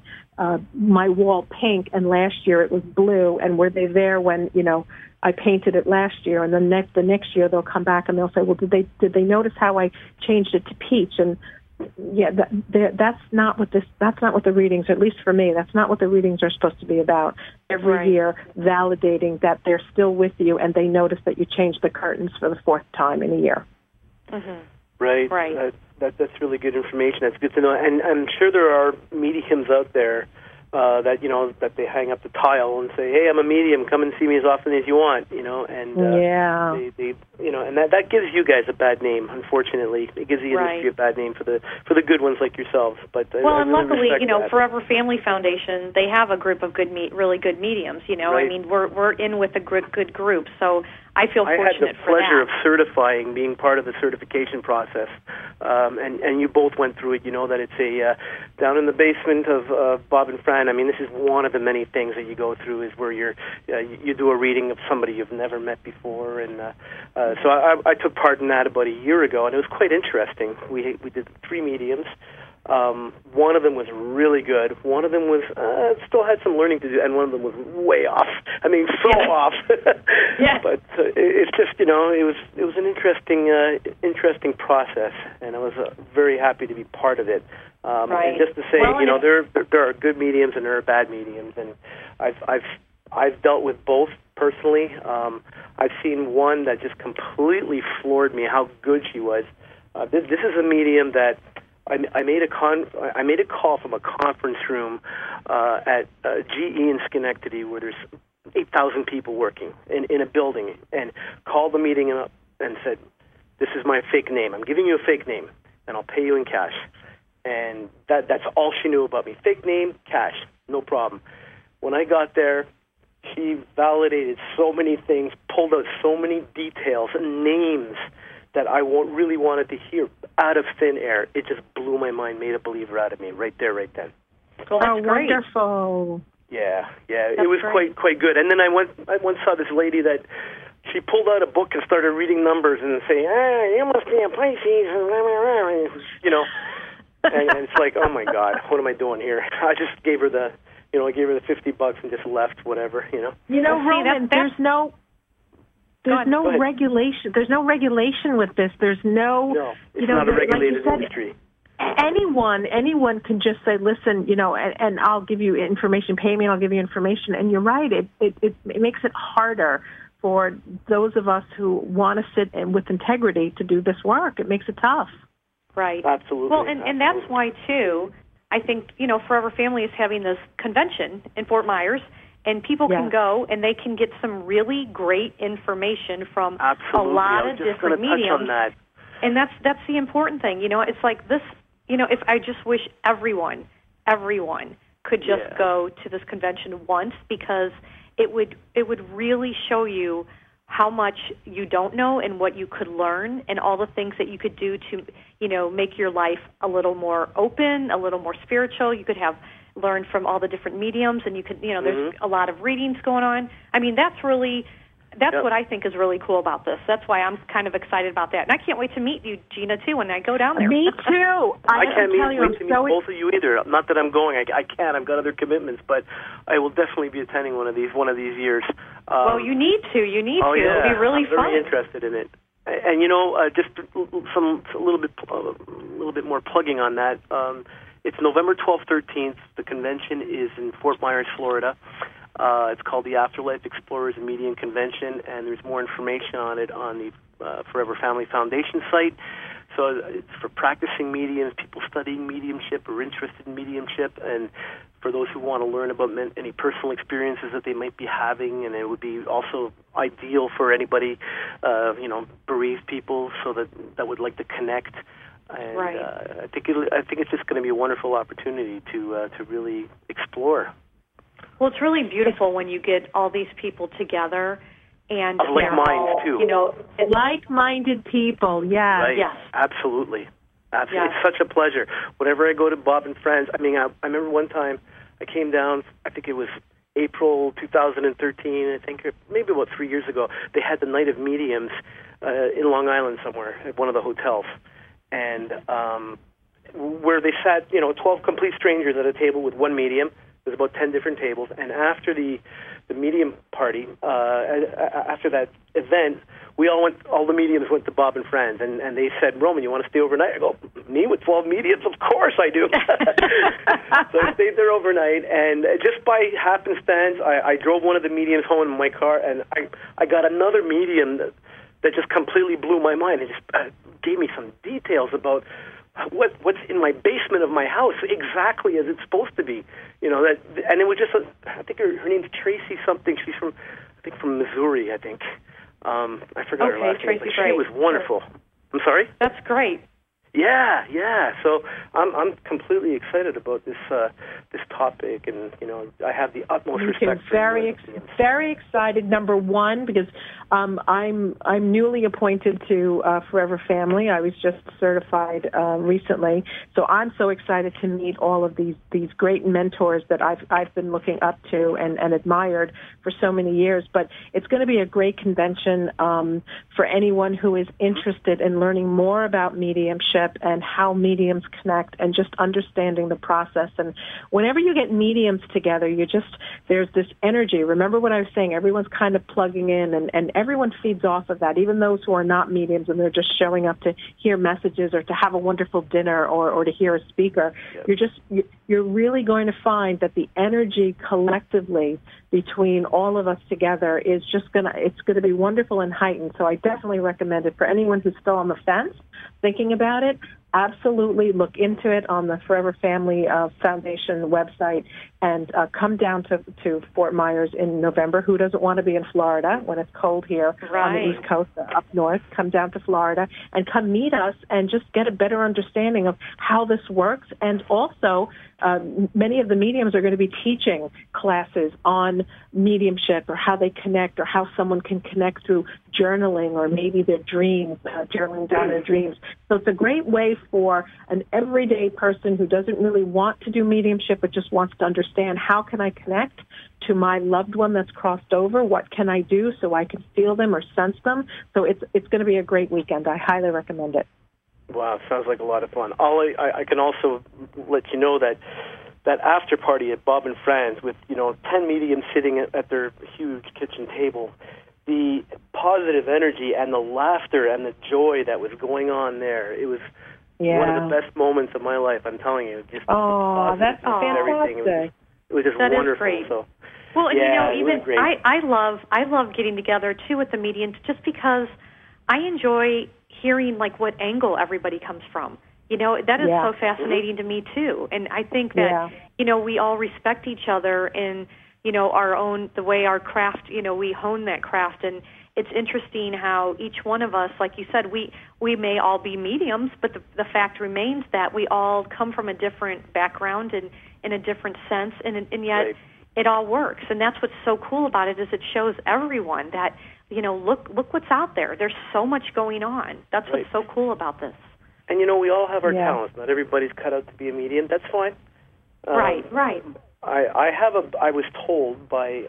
wall pink and last year it was blue, and were they there when, I painted it last year, and then the next year they'll come back and they'll say, well, did they notice how I changed it to peach? And yeah, that's not what the readings, at least for me, that's not what the readings are supposed to be about. Every year, validating that they're still with you and they notice that you changed the curtains for the fourth time in a year. Mm-hmm. Right. That's really good information. That's good to know. And I'm sure there are mediums out there that they hang up the tile and say, "Hey, I'm a medium. Come and see me as often as you want." And they and that gives you guys a bad name. Unfortunately, it gives the industry a bad name for the good ones like yourselves. But and luckily, that. Forever Family Foundation, they have a group of really good mediums. Right. I mean, we're in with a good group, so I feel I fortunate had the for that. pleasure of certifying, being part of the certification process, and you both went through it. You know that it's down in the basement of Bob and Fran. I mean, this is one of the many things that you go through, is where you do a reading of somebody you've never met before, and so I took part in that about a year ago, and it was quite interesting. We did 3 mediums. One of them was really good. One of them was still had some learning to do, and one of them was way off. I mean, off. Yeah. But it's just it was an interesting process, and I was very happy to be part of it. And just to say, there are good mediums and there are bad mediums, and I've dealt with both personally. I've seen one that just completely floored me how good she was. This is a medium that I made a call from a conference room at GE in Schenectady, where there's 8,000 people working in a building, and called the meeting up and said, "This is my fake name. I'm giving you a fake name, and I'll pay you in cash." And that's all she knew about me. Fake name, cash, no problem. When I got there, she validated so many things, pulled out so many details and names that I really wanted to hear out of thin air. It just blew my mind, made a believer out of me right there, right then. Well, that's great. Wonderful. Yeah, it was quite good. And then I once saw this lady that she pulled out a book and started reading numbers and saying, you must be a Pisces, and it's like, oh my God, what am I doing here? I just gave her the I gave her the $50 and just left, whatever, Roman, there's no regulation. There's no regulation with this. There's no, it's not a regulated like industry. Anyone can just say, listen, and I'll give you information, pay me and I'll give you information. And you're right, it makes it harder for those of us who want to sit with integrity to do this work. It makes it tough. Right. Absolutely. Well, and that's why, too, I think, Forever Family is having this convention in Fort Myers, and people can go and they can get some really great information from a lot of different mediums. On that. And that's the important thing. It's like this, if I just wish everyone could just go to this convention once, because it would really show you how much you don't know and what you could learn and all the things that you could do to, make your life a little more open, a little more spiritual. You could have learned from all the different mediums, and you could, there's a lot of readings going on. I mean, that's what I think is really cool about this. That's why I'm kind of excited about that. And I can't wait to meet you, Gina, too, when I go down there. Me too. I can't wait to meet both of you either. Not that I'm going. I can't. I've got other commitments, but I will definitely be attending one of these years. Well, you need to. Yeah. It'll be really fun. I'm very interested in it. And just a little bit more plugging on that. It's November 12th, 13th. The convention is in Fort Myers, Florida. It's called the Afterlife Explorers and Medium Convention, and there's more information on it on the Forever Family Foundation site. So it's for practicing mediums, people studying mediumship or interested in mediumship, and for those who want to learn about any personal experiences that they might be having. And it would be also ideal for anybody, bereaved people, so that would like to connect. And right. I think it's just going to be a wonderful opportunity to really explore. Well, it's really beautiful when you get all these people together, and of like minds too. Like-minded people. Yeah. Right. Yes. Absolutely. Yes. It's such a pleasure. Whenever I go to Bob and Friends, I remember one time I came down. I think it was April 2013. I think maybe about 3 years ago. They had the Night of Mediums in Long Island somewhere at one of the hotels, and where they sat, 12 complete strangers at a table with one medium. There's about 10 different tables, and after the medium party, after that event, all the mediums went to Bob and Friends, and they said, Roman, you want to stay overnight? I go, me with 12 mediums? Of course I do. So I stayed there overnight, and just by happenstance, I drove one of the mediums home in my car, and I got another medium that just completely blew my mind. It just gave me some details about what's in my basement of my house, exactly as it's supposed to be, and it was just, I think her name's Tracy something. She's from Missouri, I think. I forgot her last name, but she was wonderful. Sure. I'm sorry? That's great. Yeah. So I'm completely excited about this topic, and I have the utmost respect for very excited. Number one, because I'm newly appointed to Forever Family. I was just certified recently, so I'm so excited to meet all of these great mentors that I've been looking up to and admired for so many years. But it's going to be a great convention for anyone who is interested in learning more about mediumship and how mediums connect, and just understanding the process. And whenever you get mediums together, there's this energy. Remember what I was saying, everyone's kind of plugging in, and everyone feeds off of that, even those who are not mediums and they're just showing up to hear messages or to have a wonderful dinner or to hear a speaker. Yep. You're really going to find that the energy collectively between all of us together is it's going to be wonderful and heightened. So I definitely recommend it for anyone who's still on the fence, thinking about it. Absolutely look into it on the Forever Family Foundation website, and come down to Fort Myers in November. Who doesn't want to be in Florida when it's cold here on the East Coast, up north? Come down to Florida and come meet us and just get a better understanding of how this works. And also, many of the mediums are going to be teaching classes on mediumship, or how they connect, or how someone can connect through journaling, or maybe their dreams, journaling down their dreams. So it's a great way for an everyday person who doesn't really want to do mediumship but just wants to understand, how can I connect to my loved one that's crossed over? What can I do so I can feel them or sense them? So it's going to be a great weekend. I highly recommend it. Wow, sounds like a lot of fun. I can also let you know that that after party at Bob and Fran's with 10 mediums sitting at their huge kitchen table, the positive energy and the laughter and the joy that was going on there, it was one of the best moments of my life. I'm telling you, just that's everything. fantastic. It was just that wonderful. Is great. So, well, and even great. I love getting together too with the mediums, just because I enjoy hearing like what angle everybody comes from. That is so fascinating to me too. And I think that we all respect each other in our own, the way our craft, we hone that craft. And it's interesting how each one of us, like you said, we may all be mediums, but the fact remains that we all come from a different background and in a different sense, and yet it all works. And that's what's so cool about it, is it shows everyone that, look what's out there. There's so much going on. That's what's so cool about this. And we all have our talents. Not everybody's cut out to be a medium. That's fine. Right. I was told by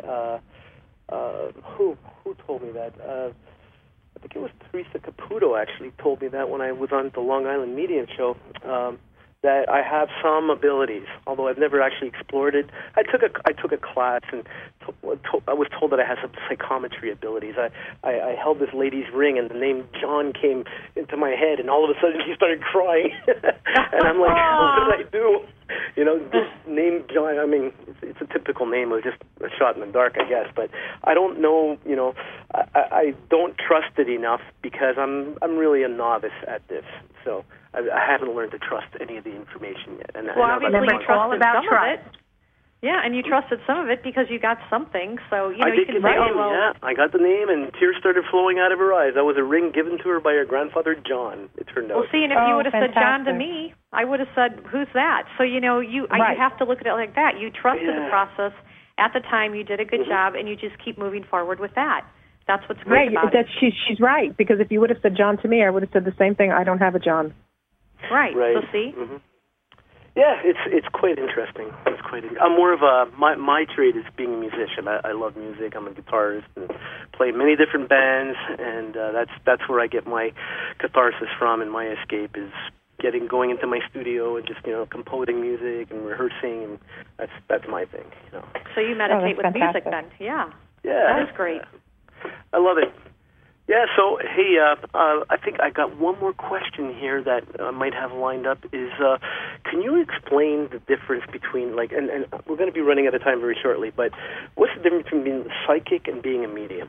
who told me that? I think it was Teresa Caputo actually told me that when I was on the Long Island Medium Show. That I have some abilities, although I've never actually explored it. I took a class, and I was told that I had some psychometry abilities. I held this lady's ring, and the name John came into my head, and all of a sudden she started crying. And I'm like, what did I do? This name John, I mean, it's a typical name. It was just a shot in the dark, I guess. But I don't know, I don't trust it enough because I'm really a novice at this. So I haven't learned to trust any of the information yet. And obviously you trusted some of it. Yeah, and you trusted some of it because you got something. So, you can say, I got the name, and tears started flowing out of her eyes. That was a ring given to her by her grandfather, John, it turned out. Well, see, and if you would have said John to me, I would have said, who's that? So, you have to look at it like that. You trusted the process. At the time, you did a good job, and you just keep moving forward with that. That's what's great about it. She's right, because if you would have said John to me, I would have said the same thing. I don't have a John. Right. So, see? Mm-hmm. Yeah, it's quite interesting. I'm more of my trade is being a musician. I love music. I'm a guitarist and play many different bands, and that's where I get my catharsis from, and my escape is going into my studio and just composing music and rehearsing, and that's my thing. So you meditate with music then? Yeah. Yeah. That is great. I love it. Yeah, so, hey, I think I got one more question here that I might have lined up is, can you explain the difference between, and we're going to be running out of time very shortly, but what's the difference between being psychic and being a medium?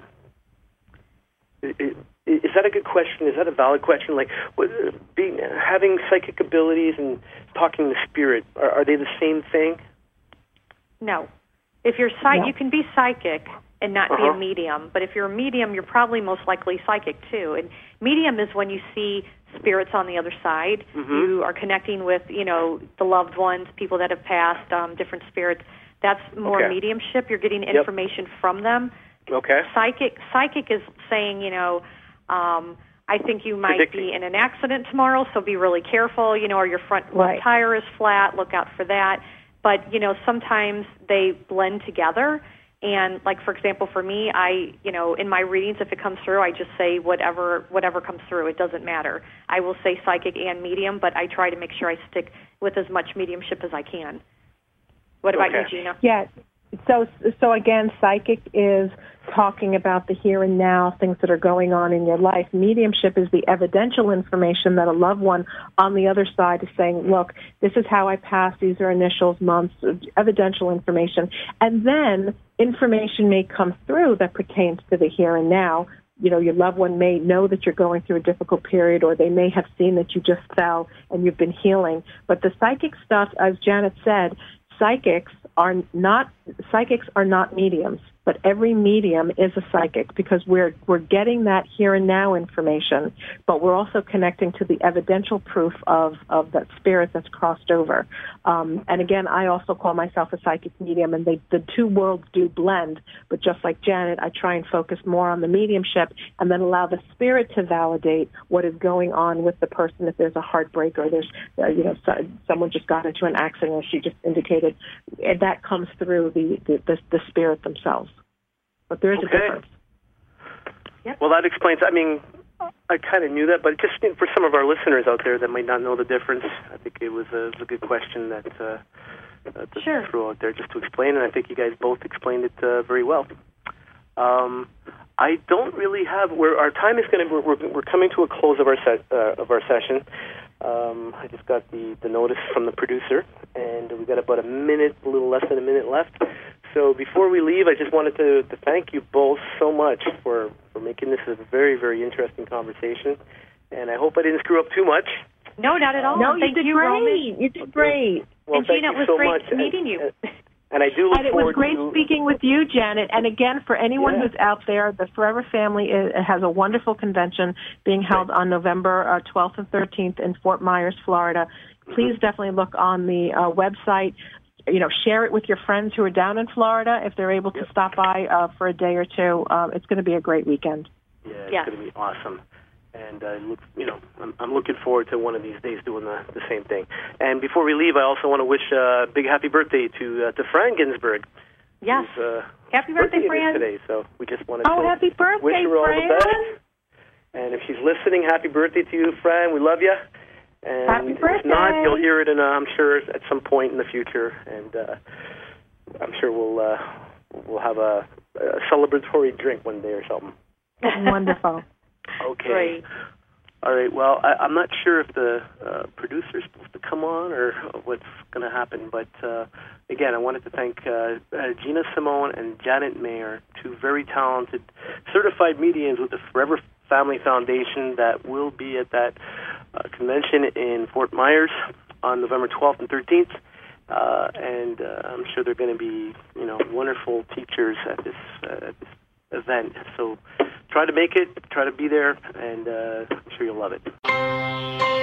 Is that a good question? Is that a valid question? Having psychic abilities and talking to spirit, are they the same thing? No. If you're you can be psychic and not be a medium. But if you're a medium, you're probably most likely psychic, too. And medium is when you see spirits on the other side. Mm-hmm. You are connecting with, the loved ones, people that have passed, different spirits. That's more mediumship. You're getting information from them. Okay. Psychic is saying, I think you might be in an accident tomorrow, so be really careful, or your front left tire is flat, look out for that. But, sometimes they blend together. And, for example, for me, in my readings, if it comes through, I just say whatever comes through. It doesn't matter. I will say psychic and medium, but I try to make sure I stick with as much mediumship as I can. What about you, Gina? Yeah. So again, psychic is talking about the here and now, things that are going on in your life. Mediumship is the evidential information that a loved one on the other side is saying, look, this is how I passed, these are initials, months, evidential information. And then information may come through that pertains to the here and now. Your loved one may know that you're going through a difficult period, or they may have seen that you just fell and you've been healing. But the psychic stuff, as Janet said, psychics are not mediums, but every medium is a psychic because we're getting that here and now information, but we're also connecting to the evidential proof of that spirit that's crossed over. And again, I also call myself a psychic medium, and the two worlds do blend, but just like Janet, I try and focus more on the mediumship and then allow the spirit to validate what is going on with the person. If there's a heartbreak or there's, someone just got into an accident, as she just indicated, and that comes through the spirit themselves. But there is a difference. Yep. Well, that explains. I mean, I kind of knew that, but just for some of our listeners out there that might not know the difference, I think it was a good question that Sure. throw out there just to explain, and I think you guys both explained it very well. I don't really have where our time is going to. We're coming to a close of our session. I just got the notice from the producer, and we got about a little less than a minute left. So before we leave, I just wanted to thank you both so much for making this a very, very interesting conversation. And I hope I didn't screw up too much. No, not at all. No, thank you did great. Roman. You did great. Well, and Gina, it was so great much. meeting you. And I do look And it forward was great to speaking with you, Janet. And again, for anyone who's out there, the Forever Family has a wonderful convention being held on November 12th and 13th in Fort Myers, Florida. Please definitely look on the website. Share it with your friends who are down in Florida if they're able to stop by for a day or two. It's going to be a great weekend. Yeah, it's going to be awesome. And I'm looking forward to one of these days doing the same thing. And before we leave, I also want to wish a big happy birthday to Fran Ginsburg. Yes. Happy birthday, Fran. Today, so we just wanted to happy birthday, wish her all Fran. the best. And if she's listening, happy birthday to you, Fran. We love you. And happy birthday. If not, you'll hear it, I'm sure at some point in the future. And I'm sure we'll have a celebratory drink one day or something. Wonderful. Okay. Great. All right. Well, I'm not sure if the producer's supposed to come on or what's going to happen, but again, I wanted to thank Gina Simone and Janet Mayer, two very talented certified mediums with the Forever Family Foundation that will be at that convention in Fort Myers on November 12th and 13th. And I'm sure they're going to be, wonderful teachers at this event. So try to make it, try to be there, and I'm sure you'll love it.